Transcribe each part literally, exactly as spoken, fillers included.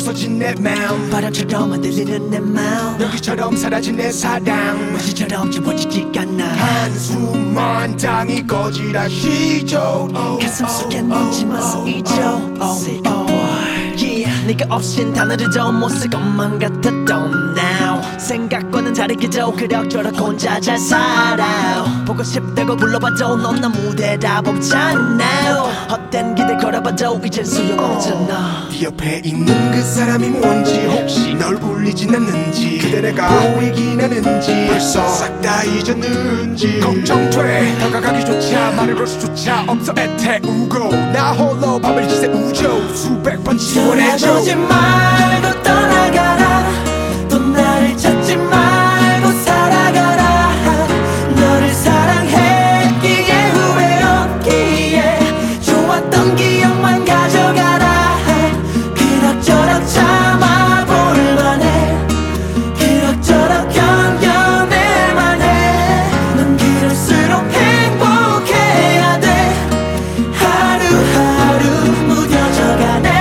부서진 내 마음 바람처럼 흔들리는 내 마음 연기처럼 사라진 내 사랑 무시처럼 지워지지가 않아 한숨만 땅이 거지라시죠 가슴 속에 넌지만 쓰이죠 Sick boy Yeah 네가 없인 단어를 더 못 쓸 것만 같았던 now 생각과는 다르게도 그럭저럭 혼자 잘 살아 보고 싶다고 불러봐도 넌 나 무대다 없잖아 헛된 기대 걸어봐도 이젠 소용없잖아 네 옆에 있는 그 사람이 뭔지 혹시 널 울리진 않는지 그대 내가 보이긴 하는지 벌써 싹 다 잊었는지 걱정돼 다가가기조차 말을 걸 수조차 없어 애태우고 나 홀로 밤을 지새우죠 수백 번 지원해줘 보지 말고 떠나가라 또 나를 찾지 말고 살아가라 너를 사랑했기에 후회 없기에 좋았던 기억만 가져가라 그럭저럭 참아볼 만해 그럭저럭 견뎌낼 만해 넌 그럴수록 행복해야 돼 하루하루 무뎌져가네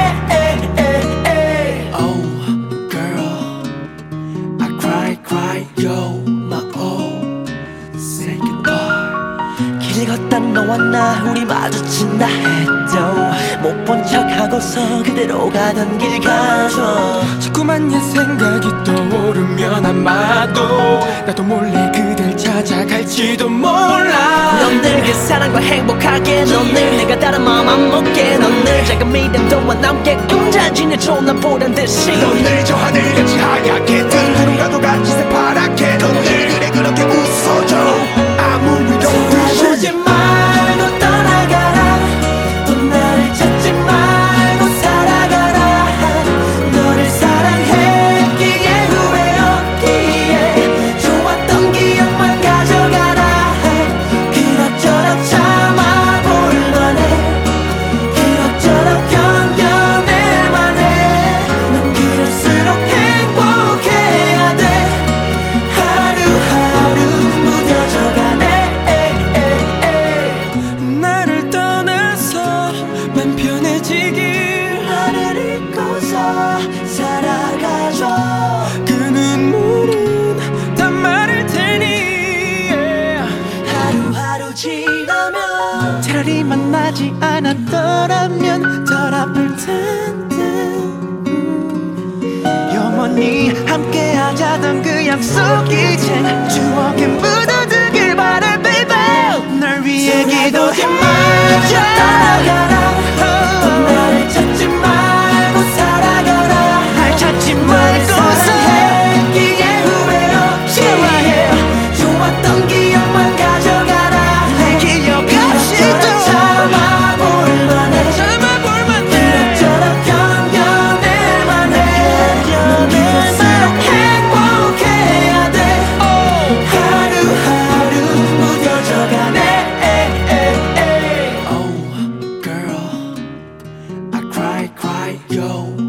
Yo, my oh, say goodbye 길 걷다 너와 나 우리 마주친다 해도 못 본 척하고서 그대로 가던 길 가줘 자꾸만 옛 생각이 떠오르면 아마도 나도 몰래 그댈 찾아갈지도 몰라 넌 늘 그 사랑과 행복하게 넌 늘 내가 다른 마음 안 먹게 넌 늘 작은 믿음도와 남게 꿈자지내줘 난 보란 듯이 넌 늘 저 하늘같이 하얗게 뜬 구름과도 같이 새파랗게 넌 늘 그래 그렇게 웃어줘 아무 일 없듯이 보지 말고 떠나가라 또 나를 찾지 말고 살아가라 너를 사랑했기에 후회 없기에 좋았던 기억만 가져가라 그럭저럭 참아볼 만해 그럭저럭 견뎌낼 만해 넌 그럴수록 행복해야 돼 하루하루 무뎌져가네 나를 떠나서 맘 편해지길 나를 잊고서 살아가줘 그 눈물은 다 마를 테니 하루하루 지나면 차라리 만나지 않았더라면 덜 아플 텐데 영원히 함께 하자던 그 약속 이젠 추억에 묻어두길 바래 baby 널 위해 기도해 말고 떠나가라 또 나를 찾지 말고 살아가라 날 찾지 말고 사랑했기에 후회 없기에 좋았던 기억만 가져가라 내 기억 없이도 참아볼 만해 참아볼 만해 그럭저럭 견뎌낼 만해 넌 그럴수록 행복해야 돼 하루하루 무뎌져가네 Oh girl I cry cry yo